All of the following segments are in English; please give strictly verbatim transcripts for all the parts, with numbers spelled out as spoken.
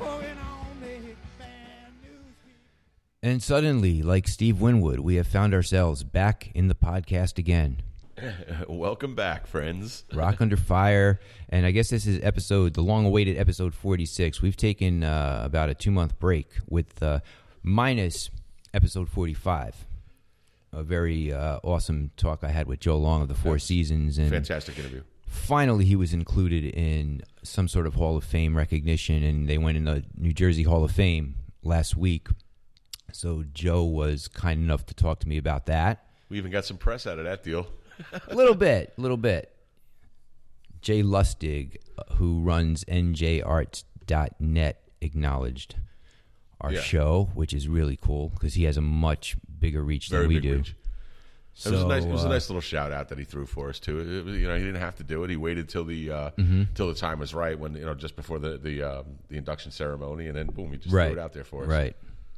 And suddenly, like Steve Winwood, we have found ourselves back in the podcast again. Welcome back, friends. Rock Under Fire. And I guess this is episode, the long-awaited episode forty-six. We've taken uh, about a two-month break with uh, minus episode forty-five. A very uh, awesome talk I had with Joe Long of the Four Seasons. And fantastic interview. Finally, he was included in some sort of Hall of Fame recognition, and they went in the New Jersey Hall of Fame last week. So Joe was kind enough to talk to me about that. We even got some press out of that deal. A little bit, a little bit. Jay Lustig, who runs N J arts dot net, acknowledged our yeah. show, which is really cool because he has a much bigger reach Very than we big do. Reach. So, it was a nice, it was a uh, nice little shout out that he threw for us too. It was, you know, he didn't have to do it. He waited till the uh, mm-hmm. till the time was right, when you know, just before the the um, the induction ceremony, and then boom, he just right. threw it out there for us. Right.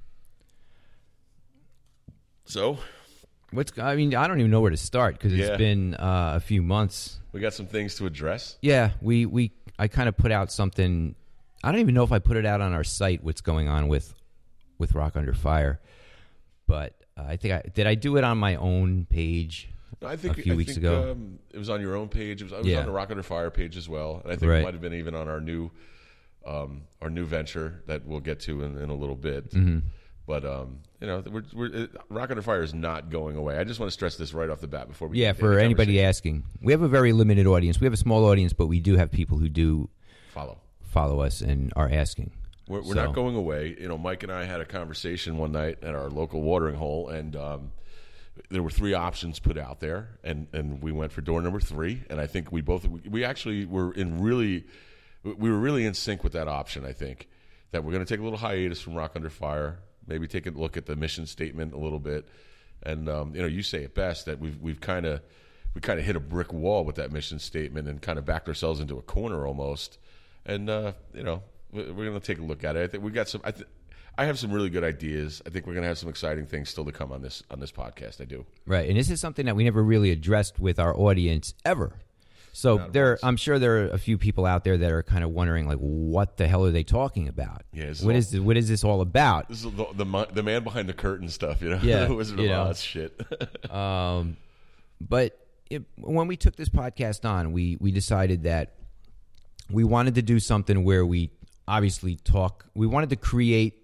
So, what's? I mean, I don't even know where to start because it's yeah. been uh, a few months. We got some things to address. Yeah, we we I kind of put out something. I don't even know if I put it out on our site. What's going on with with Rock Under Fire? But uh, I think I did. I do it on my own page. No, I think a few I weeks think, ago. Um, it was on your own page. It was, it was yeah. on the Rock Under Fire page as well, and I think right. it might have been even on our new um, our new venture that we'll get to in, in a little bit. Mm-hmm. But um, you know, we're, we're, it, Rock Under Fire is not going away. I just want to stress this right off the bat before we. Yeah, for anybody asking, we have a very limited audience. We have a small audience, but we do have people who do follow follow us and are asking. We're, we're so. not going away. You know, Mike and I had a conversation one night at our local watering hole, and um, there were three options put out there, and, and we went for door number three. And I think we both we, we actually were in really we were really in sync with that option. I think that we're going to take a little hiatus from Rock Under Fire. Maybe take a look at the mission statement a little bit, and um, you know, you say it best that we've we've kind of we kind of hit a brick wall with that mission statement and kind of backed ourselves into a corner almost. And uh, you know, we're going to take a look at it. I think we got some. I, th- I have some really good ideas. I think we're going to have some exciting things still to come on this on this podcast. I do. Right, and this is something that we never really addressed with our audience ever. So Not there, once. I'm sure there are a few people out there that are kind of wondering, like, what the hell are they talking about? Yeah, this is what all- is this, what is this all about? This is the the, mo- the man behind the curtain stuff, you know. Yeah, the Wizard you of know. Oz shit. Um, but it, when we took this podcast on, we we decided that we wanted to do something where we obviously talk. We wanted to create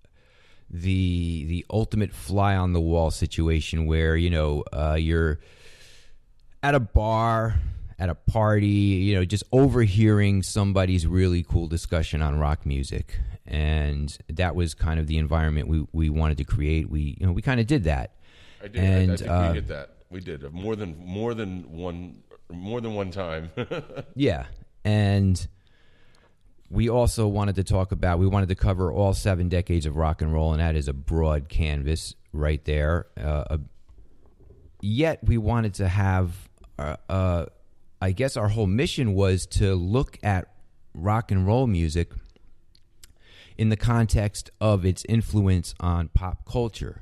the the ultimate fly on the wall situation where, you know, uh, you're at a bar, at a party, you know, just overhearing somebody's really cool discussion on rock music. And that was kind of the environment we, we wanted to create. We, you know, we kind of did that. I did. And, I, I think uh, we did that. We did more than more than one more than one time. Yeah. And we also wanted to talk about, we wanted to cover all seven decades of rock and roll, and that is a broad canvas right there. Uh, a, yet we wanted to have, uh, uh, I guess our whole mission was to look at rock and roll music in the context of its influence on pop culture.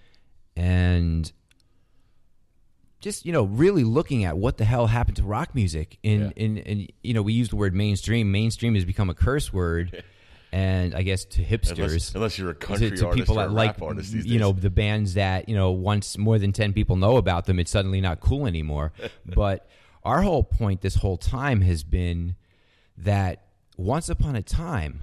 And just, you know, really looking at what the hell happened to rock music. In, Yeah. in, in, you know, we use the word mainstream. Mainstream has become a curse word. And I guess to hipsters. unless, unless you're a country to, to artist people or a that rap like, artist these you days. know, the bands that, you know, once more than ten people know about them, it's suddenly not cool anymore. But our whole point this whole time has been that once upon a time,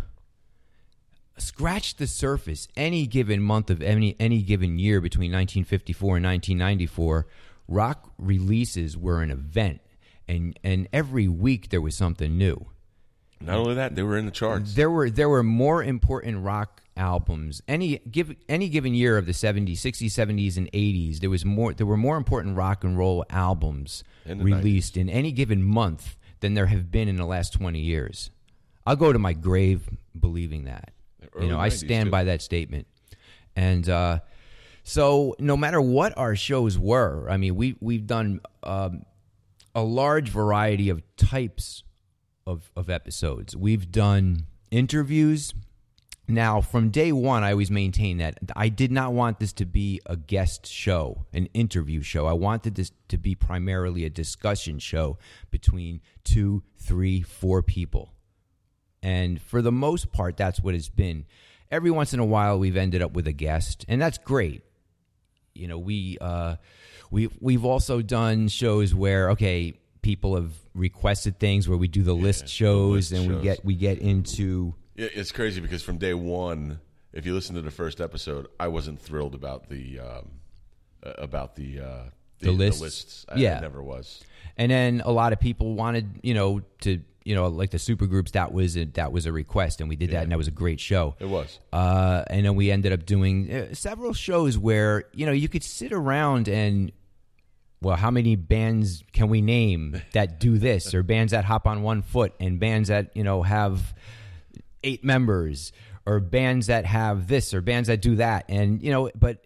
scratch the surface, any given month of any any given year between nineteen fifty-four and nineteen ninety-four, rock releases were an event, and and every week there was something new. Not only that, they were in the charts. There were there were more important rock albums any give any given year of the seventies, sixties, seventies, and eighties. There was more. There were more important rock and roll albums In the released in any given month than there have been in the last twenty years. I'll go to my grave believing that. Early You know, I nineties, stand too. by that statement. And uh, so, no matter what our shows were, I mean, we we've done um, a large variety of types of of episodes. We've done interviews. Now, from day one, I always maintain that I did not want this to be a guest show, an interview show. I wanted this to be primarily a discussion show between two, three, four people. And for the most part, that's what it's been. Every once in a while, we've ended up with a guest, and that's great. You know, we uh, we we've also done shows where okay, people have requested things where we do the Yeah, list the shows, list and shows. we get we get into. Yeah, it's crazy because from day one, if you listen to the first episode, I wasn't thrilled about the um, uh, about the uh, the, The lists? The lists. I, Yeah. I never was. And then a lot of people wanted, you know, to, you know, like the supergroups, that was a, that was a request, and we did that, Yeah. and that was a great show. It was. Uh, and then we ended up doing uh, several shows where, you know, you could sit around and, well, how many bands can we name that do this, or bands that hop on one foot, and bands that, you know, have eight members, or bands that have this, or bands that do that. And, you know, but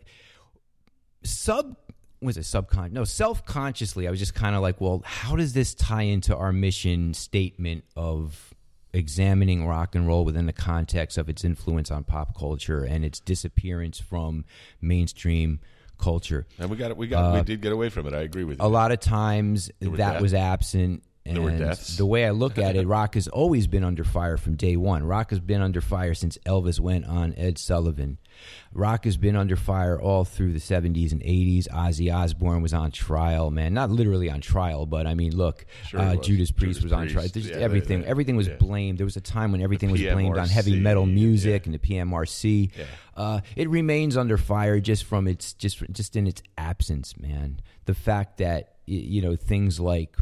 sub was it subconscious? No, self-consciously, I was just kind of like, well, how does this tie into our mission statement of examining rock and roll within the context of its influence on pop culture and its disappearance from mainstream culture? And we got it. We got. Uh, we did get away from it. I agree with you. A lot of times were that deaths. was absent. And There were deaths. the way I look at it, rock has always been under fire from day one. Rock has been under fire since Elvis went on Ed Sullivan. Rock has been under fire all through the seventies and eighties. Ozzy Osbourne was on trial, man. Not literally on trial, but I mean, look, Sure uh, he was. Judas Priest Judas was on Priest. trial. There's Yeah, everything, they- they- everything was yeah. blamed. There was a time when everything was blamed on heavy P M R C, metal music yeah. and the P M R C. Yeah. Uh, it remains under fire just from its just just in its absence, man. The fact that y- you know things like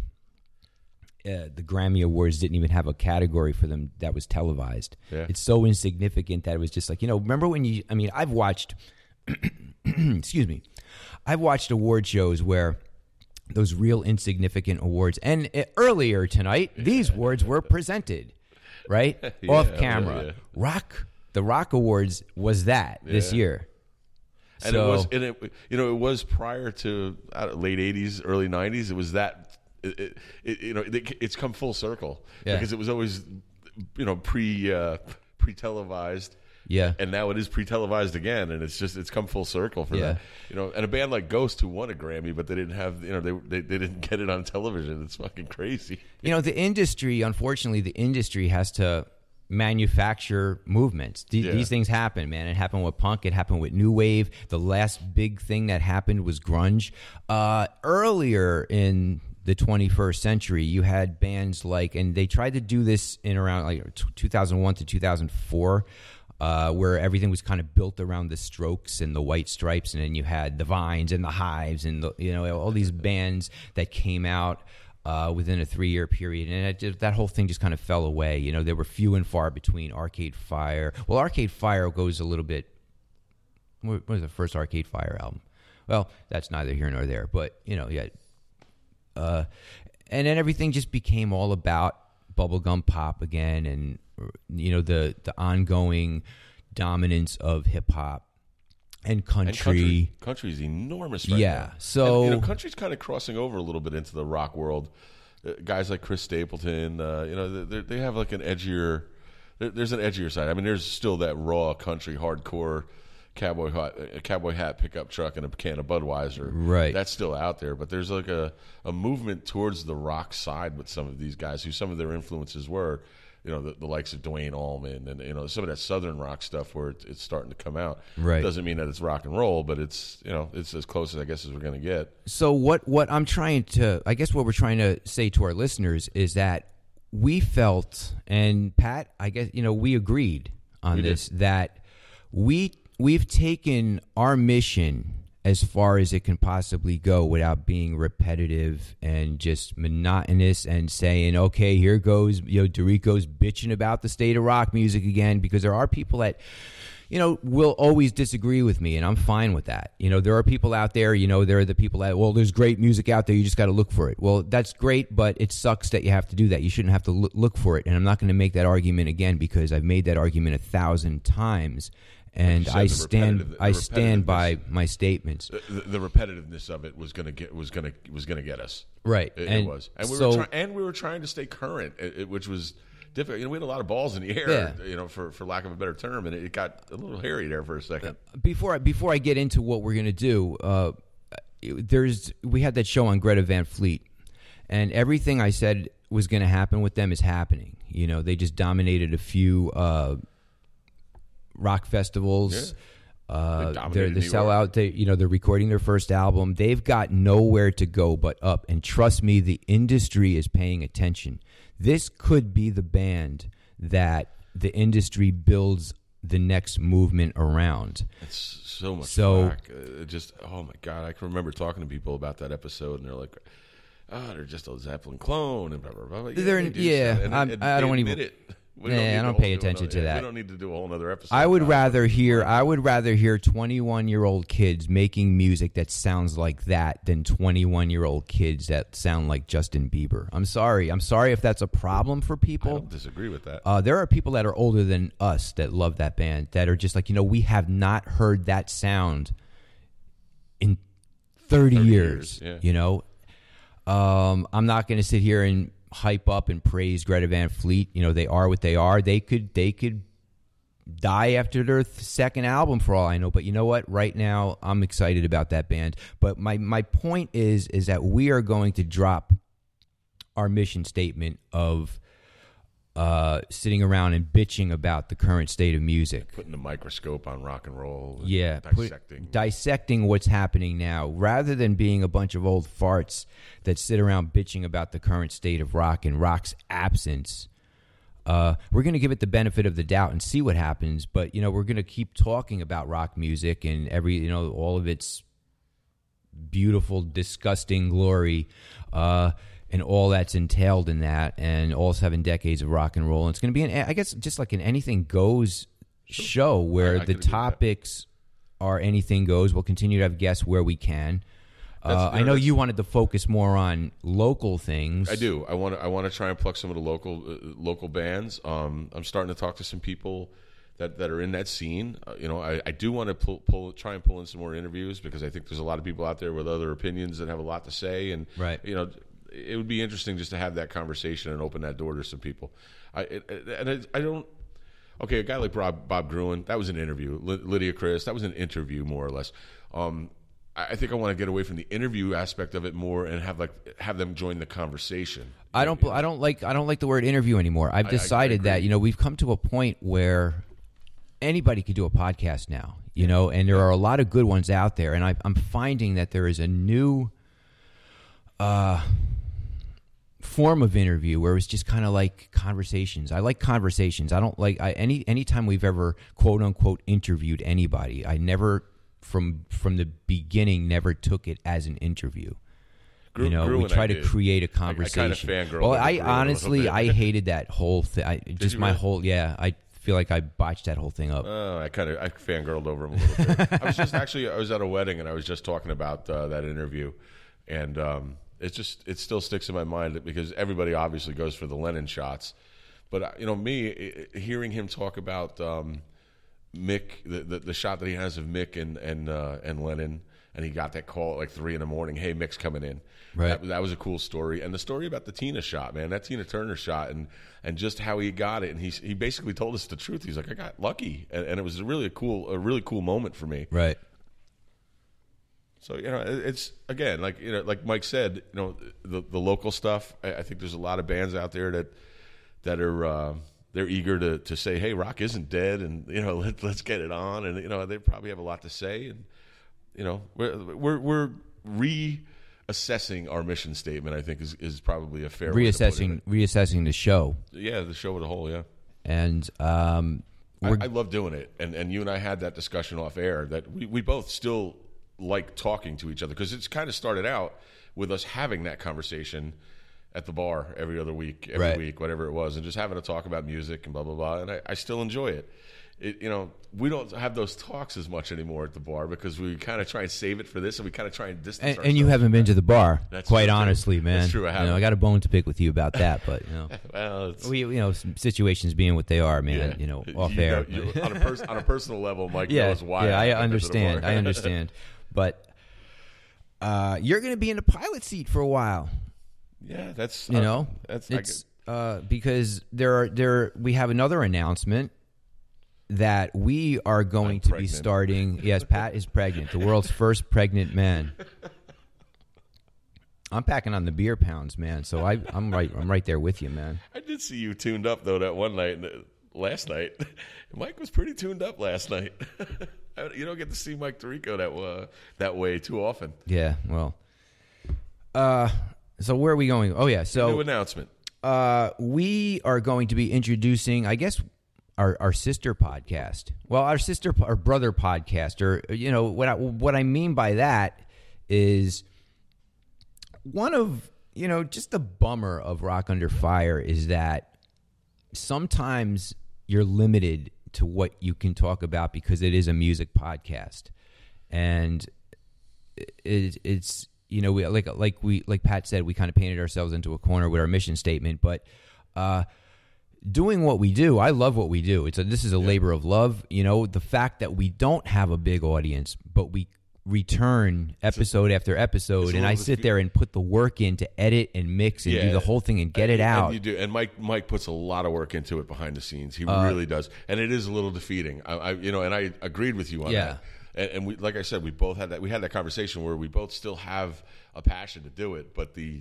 uh, the Grammy Awards didn't even have a category for them that was televised. Yeah. It's so insignificant that it was just like, you know, remember when you, I mean, I've watched, excuse me, I've watched award shows where those real insignificant awards, and uh, earlier tonight, these awards were presented, right? Yeah, Off yeah, camera. yeah. Rock, the Rock Awards was that this Yeah. year. And so, it was, and it, you know, it was prior to I don't know, late eighties, early nineties. It was that, it, it, it, you know, it, it's come full circle Yeah. because it was always, you know, pre uh, pre televised. yeah. And now it is pre-televised again, and it's just it's come full circle for Yeah. that. You know, and a band like Ghost who won a Grammy, but they didn't have, you know, they they, they didn't get it on television. It's fucking crazy. You know, the industry, unfortunately, the industry has to manufacture movements. Th- Yeah. These things happen, man. It happened with punk. It happened with new wave. The last big thing that happened was grunge. Uh, earlier in the twenty-first century, you had bands like, and they tried to do this in around like t- two thousand one to two thousand four, uh, where everything was kind of built around the Strokes and the White Stripes, and then you had the Vines and the Hives and the, you know, all these bands that came out uh, within a three-year period, and it just, that whole thing just kind of fell away. You know, there were few and far between. Arcade Fire, well, Arcade Fire goes a little bit. What was the first Arcade Fire album? Well, that's neither here nor there, but you know, yeah. Uh, and then everything just became all about bubblegum pop again, and you know the the ongoing dominance of hip hop and country. And country, country's enormous right Yeah, now. so- and, you know, country's kind of crossing over a little bit into the rock world. Uh, guys like Chris Stapleton, uh, you know, they they have like an edgier. There, there's an edgier side. I mean, there's still that raw country hardcore. Cowboy hat, a cowboy hat, pickup truck, and a can of Budweiser. Right. That's still out there, but there's like a, a movement towards the rock side with some of these guys who some of their influences were, you know, the, the likes of Dwayne Allman and you know some of that southern rock stuff where it's, it's starting to come out. Right. Doesn't mean that it's rock and roll, but it's you know it's as close as I guess as we're going to get. So what what I'm trying to, I guess what we're trying to say to our listeners is that we felt, and Pat, I guess you know we agreed on We did. this, that we we've taken our mission as far as it can possibly go without being repetitive and just monotonous and saying, okay, here goes, you know, Dorico's bitching about the state of rock music again, because there are people that, you know, will always disagree with me, and I'm fine with that. You know, there are people out there, you know, there are the people that, well, there's great music out there, you just got to look for it. Well, that's great, but it sucks that you have to do that. You shouldn't have to loo- look for it, and I'm not going to make that argument again because I've made that argument a thousand times. And said, I the stand, repetitive- the I stand by repetitiveness. my statements. The, the, the repetitiveness of it was going to get was going to was going to get us. Right, It, and it was, and we so- were try- and we were trying to stay current, it, it- which was difficult. You know, we had a lot of balls in the air, Yeah. you know, for, for lack of a better term, and it got a little hairy there for a second. Before I, before I get into what we're going to do, uh, there's we had that show on Greta Van Fleet, and everything I said was going to happen with them is happening. You know, they just dominated a few uh, rock festivals. Yeah. Uh, They dominated they're the New York. sellout. They, you know, they're recording their first album. They've got nowhere to go but up. And trust me, the industry is paying attention. This could be the band that the industry builds the next movement around. It's so much So- flack. Uh, It just, oh my God. I can remember talking to people about that episode, and they're like, oh, they're just a Zeppelin clone, and blah, blah, blah. Yeah, They're- they do yeah, so. And- I'm- and I don't they even- admit it. We Nah, need I to don't whole- pay do attention another- to yeah, that. We don't need to do a whole other episode. I would about it. rather hear I would rather hear twenty-one-year-old kids making music that sounds like that than twenty-one-year-old kids that sound like Justin Bieber. I'm sorry. I'm sorry if that's a problem for I people. don't disagree with that. Uh, there are people that are older than us that love that band that are just like, you know, we have not heard that sound in thirty, thirty years, years, yeah. you know. Um, I'm not going to sit here and hype up and praise Greta Van Fleet. You know, they are what they are. They could they could die after their th- second album for all I know. But you know what? Right now, I'm excited about that band. But my my point is is that we are going to drop our mission statement of uh, sitting around and bitching about the current state of music. Putting a microscope on rock and roll. And Yeah, put- Dissecting. dissecting what's happening now, rather than being a bunch of old farts that sit around bitching about the current state of rock and rock's absence. Uh, we're going to give it the benefit of the doubt and see what happens. But you know, we're going to keep talking about rock music and every, you know, all of its beautiful, disgusting glory. Uh, and all that's entailed in that, and all seven decades of rock and roll. And it's going to be, an, I guess, just like an anything goes show where I- I the could agree with that. topics are anything goes. We'll continue to have guests where we can. Uh, That's- I no, know that's- you wanted to focus more on local things. I do. I want to. I want to try and pluck some of the local uh, local bands. Um, I'm starting to talk to some people that, that are in that scene. Uh, you know, I, I do want to pull, pull try and pull in some more interviews because I think there's a lot of people out there with other opinions that have a lot to say. And Right. you know, it would be interesting just to have that conversation and open that door to some people. I it, and I, I don't. Okay, a guy like Bob, Bob Gruen, that was an interview. Ly- Lydia Chris, that was an interview more or less. Um, I I think I want to get away from the interview aspect of it more and have like have them join the conversation. I don't. I don't like. I don't like the word interview anymore. I've I- I decided agree. that you know we've come to a point where anybody could do a podcast now. You know, and there are a lot of good ones out there, and I, I'm finding that there is a new uh, form of interview where it's just kind of like conversations. I like conversations. I don't like I, any anytime we've ever quote unquote interviewed anybody. I never from from the beginning never took it as an interview. Gru- You know, Gruen we try I to did. create a I- I kinda conversation. fangirled well, over I Gruen a little honestly, bit. I hated that whole thing. I, just you my really? whole, yeah. I feel like I botched that whole thing up. Oh, I kind of I fangirled over him a little bit. I was just actually I was at a wedding and I was just talking about uh, that interview, and um, it just it still sticks in my mind because everybody obviously goes for the Lennon shots, but uh, you know me i- hearing him talk about um, Mick the, the the shot that he has of Mick and and uh, and Lennon. And he got that call at like three in the morning. Hey, Mick's coming in. Right. That, that was a cool story. And the story about the Tina shot, man, that Tina Turner shot, and and just how he got it. And he he basically told us the truth. He's like, I got lucky, and, and it was really a cool a really cool moment for me. Right. So you know, it- it's again like you know, like Mike said, you know, the the local stuff. I, I think there's a lot of bands out there that that are. Uh, they're eager to, to say, "Hey, rock isn't dead," and you know, let, let's get it on. And you know, they probably have a lot to say, and you know, we're we're, we're reassessing our mission statement. I think is, is probably a fair way to put Reassessing, it. reassessing the show, Yeah, the show as a whole. Yeah, and um, I, we're, I love doing it, and and you and I had that discussion off air that we, we both still like talking to each other because it's kind of started out with us having that conversation at the bar every other week, every Right. week, whatever it was, and just having to talk about music and blah blah blah. And I, I still enjoy it. It, you know, we don't have those talks as much anymore at the bar because we kind of try and save it for this, and we kind of try and distance. and, and you ourselves haven't from been that. to the bar, That's quite true, too. honestly, man. That's true, I You know, haven't. I got a bone to pick with you about that, but you know, Well, it's, we, you know, some situations being what they are, man. yeah. You know, off You air. know, you- on a pers- on a personal level, Mike yeah, knows why. yeah, I haven't been to the understand. bar. I understand, but uh, you're going to be in the pilot seat for a while. Yeah, that's You uh, know, that's I it's uh, because there are there we have another announcement that we are going I'm to pregnant. be starting. Yes, Pat is pregnant, the world's first pregnant man. I'm packing on the beer pounds, man. So I, I'm right. I'm right there with you, man. I did see you tuned up though that one night, last night. Mike was pretty tuned up last night. You don't get to see Mike Tirico that uh, that way too often. Yeah. Well. Uh. So where are we going? Oh yeah. So new announcement. Uh, we are going to be introducing, I guess, our our sister podcast. Well, our sister, our brother podcast, or you know what I, what I mean by that is one of you know just the bummer of Rock Under Fire is that sometimes you're limited to what you can talk about because it is a music podcast, and it, it's. You know, we like like we like Pat said, we kind of painted ourselves into a corner with our mission statement. But uh, doing what we do, I love what we do. It's a, this is a yeah. labor of love. You know, the fact that we don't have a big audience, but we return episode a, after episode, and I sit f- there and put the work in to edit and mix and yeah. do the whole thing and get and, it out. And you do, and Mike Mike puts a lot of work into it behind the scenes. He uh, really does, and it is a little defeating. I, I you know, and I agreed with you on yeah. that. And, and we, like I said, we both had that. We had that conversation where we both still have a passion to do it, but the,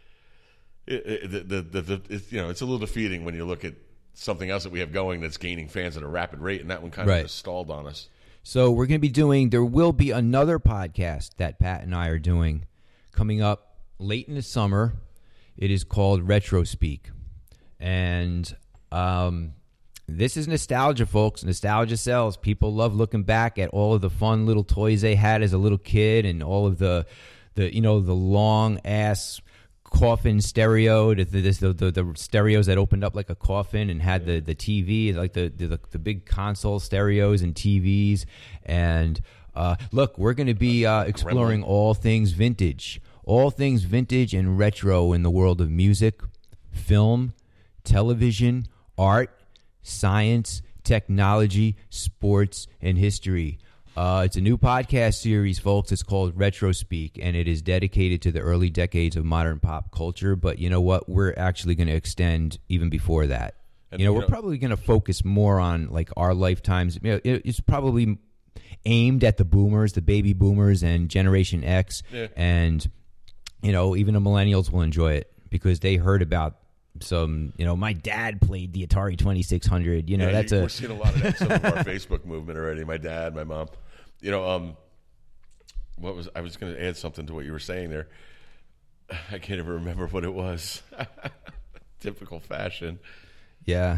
it, it, the, the, the, the it's, you know, it's a little defeating when you look at something else that we have going that's gaining fans at a rapid rate, and that one kind of right. just stalled on us. So we're going to be doing. There will be another podcast that Pat and I are doing coming up late in the summer. It is called Retro Speak, and um. This is nostalgia, folks. Nostalgia sells. People love looking back at all of the fun little toys they had as a little kid, and all of the, the you know, the long ass coffin stereo, the the, the the the stereos that opened up like a coffin and had the the T V, like the the, the big console stereos and T Vs. And uh, look, we're going to be uh, exploring all things vintage, all things vintage and retro in the world of music, film, television, art, science, technology, sports, and history. Uh, it's a new podcast series, folks. It's called Retro Speak, and it is dedicated to the early decades of modern pop culture. But you know what? We're actually going to extend even before that. And, you know, you we're know, probably going to focus more on like our lifetimes. You know, it, it's probably aimed at the boomers, the baby boomers, and Generation X, yeah. and you know, even the millennials will enjoy it because they heard about. Some, you know, my dad played the Atari twenty-six hundred. You know, yeah, that's you, a. We're seeing a lot of that in some of our Facebook movement already. My dad, my mom. You know, um, what was I was going to add something to what you were saying there. I can't even remember what it was. Typical fashion. Yeah,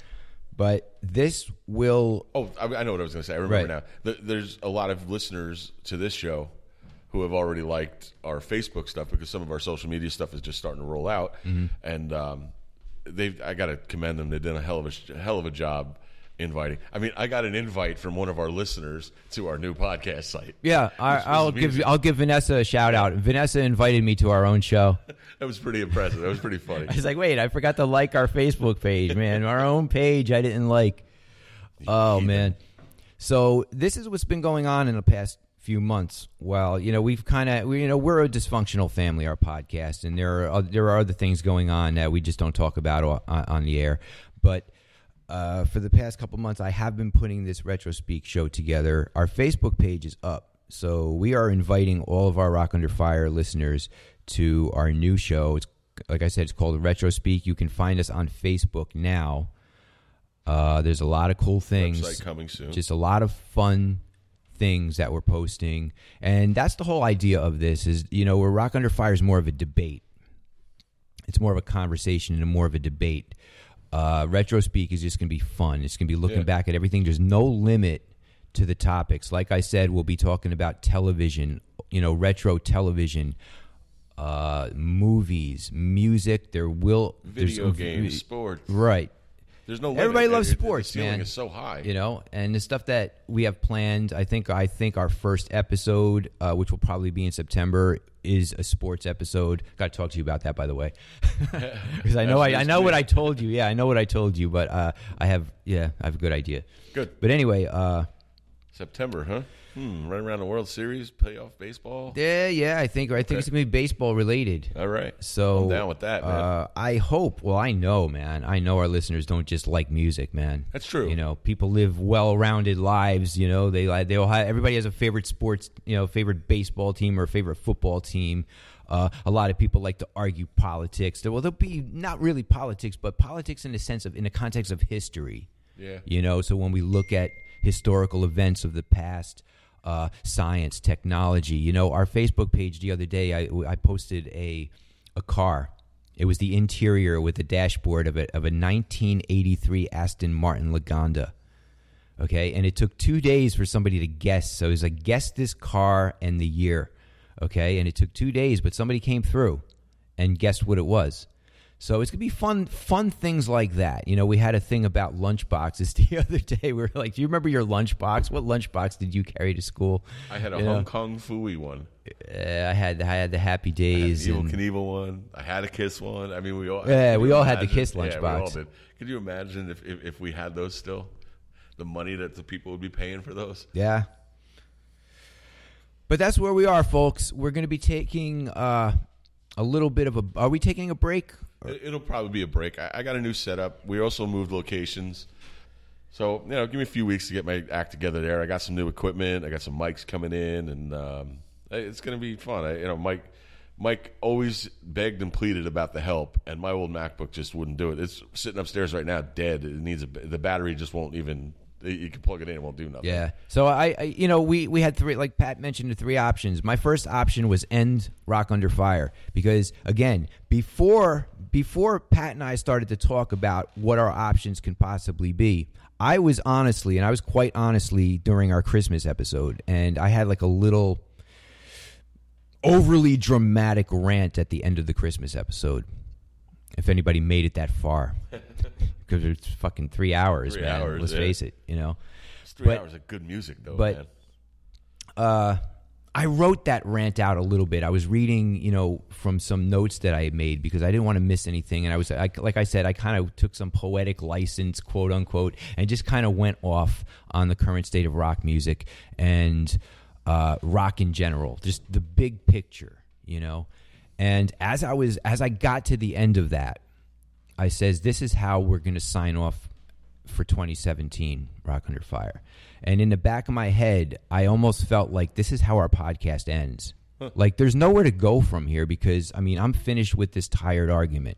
but this will. Oh, I, I know what I was going to say. I remember right. now. There's a lot of listeners to this show who have already liked our Facebook stuff because some of our social media stuff is just starting to roll out, mm-hmm. and um, they I got to commend them. They did a hell of a hell of a job inviting. I mean, I got an invite from one of our listeners to our new podcast site. Yeah, I, I'll give I'll give Vanessa a shout out. Vanessa invited me to our own show. That was pretty impressive. That was pretty funny. I was like, wait, I forgot to like our Facebook page, man. Our own page I didn't like. Oh man. So this is what's been going on in the past few months. Well, you know, we've kind of, we, you know, we're a dysfunctional family, our podcast, and there are there are other things going on that we just don't talk about on, on the air. But uh, for the past couple months, I have been putting this Retro Speak show together. Our Facebook page is up, so we are inviting all of our Rock Under Fire listeners to our new show. It's, like I said, it's called Retro Speak. You can find us on Facebook now. Uh, there's a lot of cool things. Website coming soon. Just a lot of fun things that we're posting, and that's the whole idea of this. Is you know, where Rock Under Fire is more of a debate. It's more of a conversation and more of a debate. Uh, Retro Speak is just going to be fun. It's going to be looking yeah. back at everything. There's no limit to the topics. Like I said, we'll be talking about television. You know, retro television, uh, movies, music. There will video games, sports, right. There's no limit. Everybody loves it, sports, the ceiling man. Is so high, you know, and the stuff that we have planned. I think I think our first episode, uh, which will probably be in September, is a sports episode. Got to talk to you about that, by the way, because I know I, I know what I told you. Yeah, I know what I told you, but uh, I have yeah, I have a good idea. Good, but anyway, uh, September, huh? Hmm, right around the World Series, playoff baseball. Yeah, yeah. I think I think Okay. it's gonna be baseball related. All right. So I'm down with that, man. Uh, I hope. Well, I know, man. I know our listeners don't just like music, man. That's true. You know, people live well-rounded lives. You know, they like they all have. Everybody has a favorite sports, you know, favorite baseball team or favorite football team. Uh, a lot of people like to argue politics. Well, there'll be not really politics, but politics in the sense of in the context of history. Yeah. You know, so when we look at historical events of the past. Uh, science, technology. You know, our Facebook page the other day, I, I posted a a car. It was the interior with the dashboard of a of a nineteen eighty-three Aston Martin Lagonda. Okay, and it took two days for somebody to guess. So it was like, guess this car and the year. Okay, and it took two days, but somebody came through and guessed what it was. So it's going to be fun fun things like that. You know, we had a thing about lunchboxes the other day. We were like, do you remember your lunchbox? What lunchbox did you carry to school? I had a You Hong know? Kong Fooey one. Uh, I had I had the Happy I had Days. the Evil and- Knievel one. I had a Kiss one. I mean, we all Yeah, could we you all had the imagine- Kiss Yeah, we lunchbox. all did. Could you imagine if, if if we had those still? The money that the people would be paying for those. Yeah. But that's where we are, folks. We're going to be taking uh, a little bit of a... Are we taking a break? It- It'll probably be a break. I, I got a new setup. We also moved locations. So, you know, give me a few weeks to get my act together there. I got some new equipment. I got some mics coming in, and um, it's going to be fun. I, you know, Mike Mike always begged and pleaded about the help, and my old MacBook just wouldn't do it. It's sitting upstairs right now, dead. It needs a, the battery just won't even, you can plug it in, it won't do nothing. Yeah. So, I, I you know, we, we had three, like Pat mentioned, the three options. My first option was end Rock Under Fire because, again, before before Pat and I started to talk about what our options can possibly be, I was honestly, and I was quite honestly during our Christmas episode, and I had like a little overly dramatic rant at the end of the Christmas episode. If anybody made it that far, because it's fucking three hours, Three man. hours, Let's yeah. face it, you know. It's three But- hours of good music, though, but- man. Uh, I wrote that rant out a little bit. I was reading, you know, from some notes that I had made because I didn't want to miss anything. And I was, I, like I said, I kind of took some poetic license, quote unquote, and just kind of went off on the current state of rock music and uh, rock in general, just the big picture, you know. And as I was, as I got to the end of that, I says, this is how we're going to sign off for twenty seventeen, Rock Under Fire. And in the back of my head, I almost felt like this is how our podcast ends. Like there's nowhere to go from here because, I mean, I'm finished with this tired argument.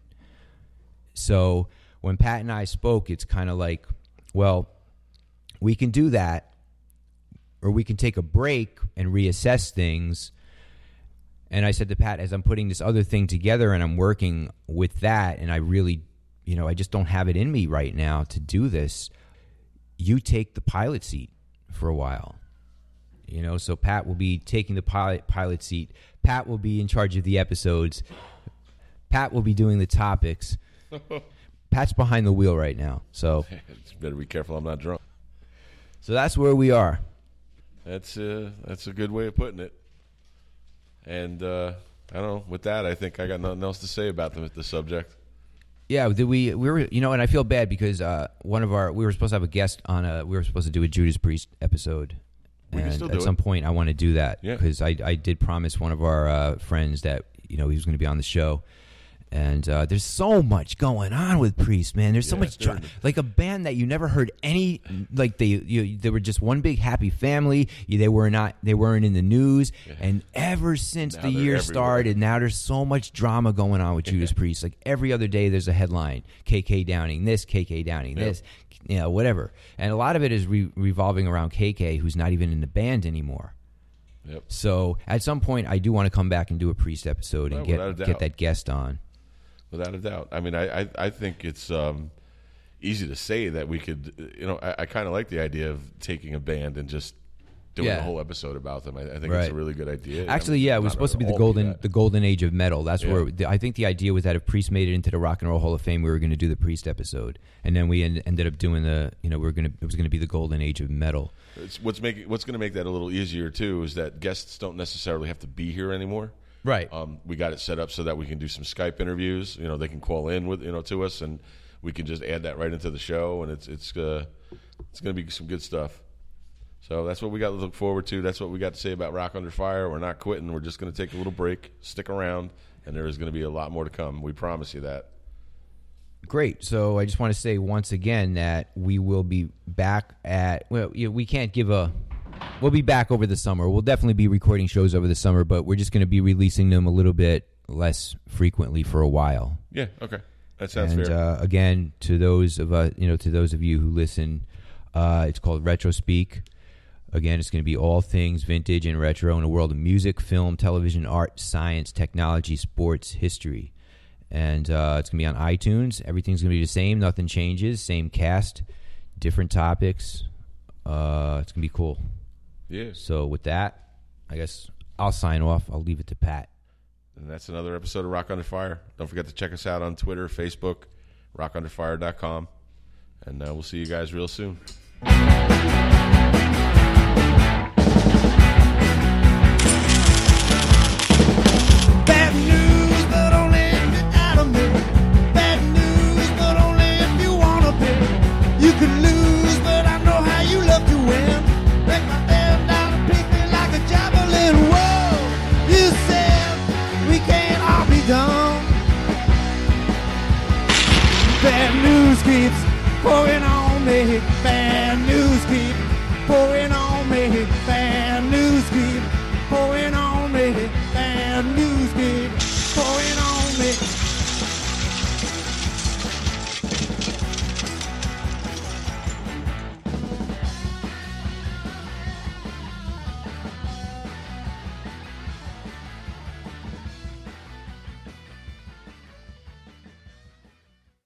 So when Pat and I spoke, it's kind of like, well, we can do that or we can take a break and reassess things. And I said to Pat, as I'm putting this other thing together and I'm working with that, and I really, you know, I just don't have it in me right now to do this, you take the pilot seat for a while. You know, so Pat will be taking the pilot pilot seat. Pat will be in charge of the episodes. Pat will be doing the topics. Pat's behind the wheel right now. So Better be careful I'm not drunk. so that's where we are. That's uh, that's a good way of putting it. And uh, I don't know. With that, I think I got nothing else to say about the, the subject. Yeah, did we we were you know, and I feel bad because uh, one of our we were supposed to have a guest on a we were supposed to do a Judas Priest episode. We can and still at do some it. point I want to do that Yeah. because I I did promise one of our uh, friends that you know he was going to be on the show. And uh, there's so much going on with Priest, man. There's so Yeah, much, they're- dra- like a band that you never heard any, like they, you, they were just one big happy family. You, they were not, they weren't in the news, and ever since Now the they're year everywhere. started, now there's so much drama going on with Judas Priest. Like every other day, there's a headline: K K Downing this, K K Downing this, you know, whatever. And a lot of it is re- revolving around K K, who's not even in the band anymore. Yep. So at some point, I do want to come back and do a Priest episode and Oh, without a get doubt. get that guest on. Without a doubt. I mean, I, I, I think it's um, easy to say that we could, you know, I, I kind of like the idea of taking a band and just doing Yeah. a whole episode about them. I, I think Right. it's a really good idea. Actually, I mean, yeah, it was not supposed to be really the all golden that. the golden age of metal. That's Yeah. where the, I think the idea was that if Priest made it into the Rock and Roll Hall of Fame, we were going to do the Priest episode, and then we en- ended up doing the you know we were going to it was going to be the golden age of metal. It's, what's making what's going to make that a little easier too is that guests don't necessarily have to be here anymore. Right. Um, we got it set up so that we can do some Skype interviews. You know, they can call in with you know to us, and we can just add that right into the show, and it's it's uh, it's going to be some good stuff. So that's what we got to look forward to. That's what we got to say about Rock Under Fire. We're not quitting. We're just going to take a little break, stick around, and there is going to be a lot more to come. We promise you that. Great. So I just want to say once again that we will be back at, well, you know, we can't give a, we'll be back over the summer. We'll definitely be recording shows over the summer, but we're just going to be releasing them a little bit less frequently for a while. Yeah, okay. That sounds and, fair. Uh, again, to those of uh, you know, to those of you who listen, uh, it's called Retro Speak. Again, it's going to be all things vintage and retro in the world of music, film, television, art, science, technology, sports, history. And uh, it's going to be on iTunes. Everything's going to be the same. Nothing changes. Same cast, different topics. Uh, it's going to be cool. Yeah. So with that, I guess I'll sign off. I'll leave it to Pat. And that's another episode of Rock Under Fire. Don't forget to check us out on Twitter, Facebook, rock under fire dot com. And uh, we'll see you guys real soon. Bad news, but only if you're out of me. Bad news, but only if you wanna be. You can lose, but I know how you love to win. Break my head down and pick me like a javelin. Whoa, you said we can't all be done. Bad news keeps pouring on me. Bad news keeps pouring on